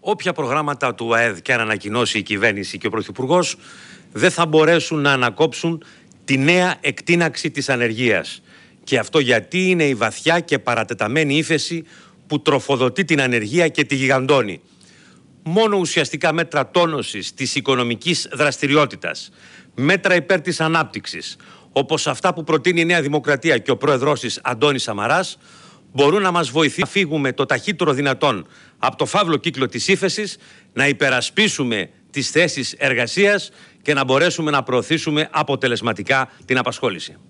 όποια προγράμματα του ΑΕΔ και αν ανακοινώσει η κυβέρνηση και ο Πρωθυπουργός δεν θα μπορέσουν να ανακόψουν τη νέα εκτείναξη της ανεργίας. Και αυτό γιατί είναι η βαθιά και παρατεταμένη ύφεση που τροφοδοτεί την ανεργία και τη γιγαντώνει. Μόνο ουσιαστικά μέτρα τόνωσης της οικονομικής δραστηριότητας, μέτρα υπέρ της ανάπτυξης, όπως αυτά που προτείνει η Νέα Δημοκρατία και ο πρόεδρός της Αντώνης Σαμαράς, μπορούν να μας βοηθήσουν να φύγουμε το ταχύτερο δυνατόν από το φαύλο κύκλο της ύφεσης, να υπερασπίσουμε τις θέσεις εργασίας και να μπορέσουμε να προωθήσουμε αποτελεσματικά την απασχόληση.